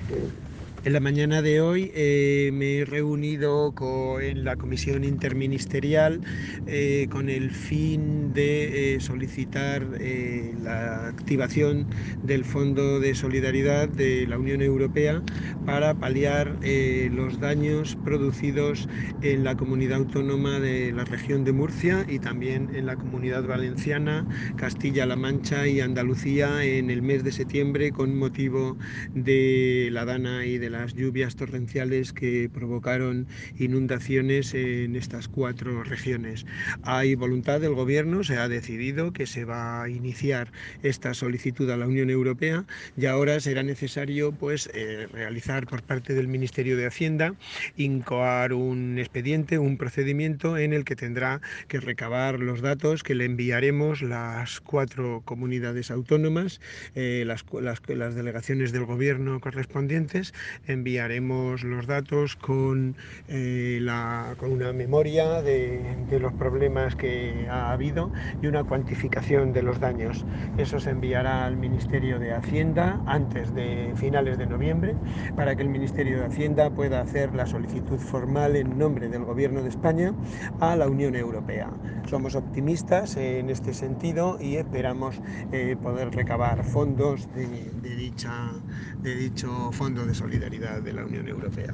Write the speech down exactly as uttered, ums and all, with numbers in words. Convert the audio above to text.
En la mañana de hoy eh, me he reunido con, en la comisión interministerial eh, con el fin de eh, solicitar eh, la activación del Fondo de Solidaridad de la Unión Europea para paliar eh, los daños producidos en la comunidad autónoma de la región de Murcia y también en la Comunidad Valenciana, Castilla-La Mancha y Andalucía en el mes de septiembre con motivo de la dana y de las lluvias torrenciales que provocaron inundaciones en estas cuatro regiones. Hay voluntad del gobierno, se ha decidido que se va a iniciar esta solicitud a la Unión Europea y ahora será necesario pues eh, realizar por parte del Ministerio de Hacienda, incoar un expediente, un procedimiento en el que tendrá que recabar los datos que le enviaremos las cuatro comunidades autónomas, eh, las, las, las delegaciones del gobierno correspondientes. Enviaremos los datos con, eh, la, con una memoria de, de los problemas que ha habido y una cuantificación de los daños. Eso se enviará al Ministerio de Hacienda antes de finales de noviembre para que el Ministerio de Hacienda pueda hacer la solicitud formal en nombre del Gobierno de España a la Unión Europea. Somos optimistas en este sentido y esperamos eh, poder recabar fondos de, de, dicha, de dicho Fondo de Solidaridad de la Unión Europea.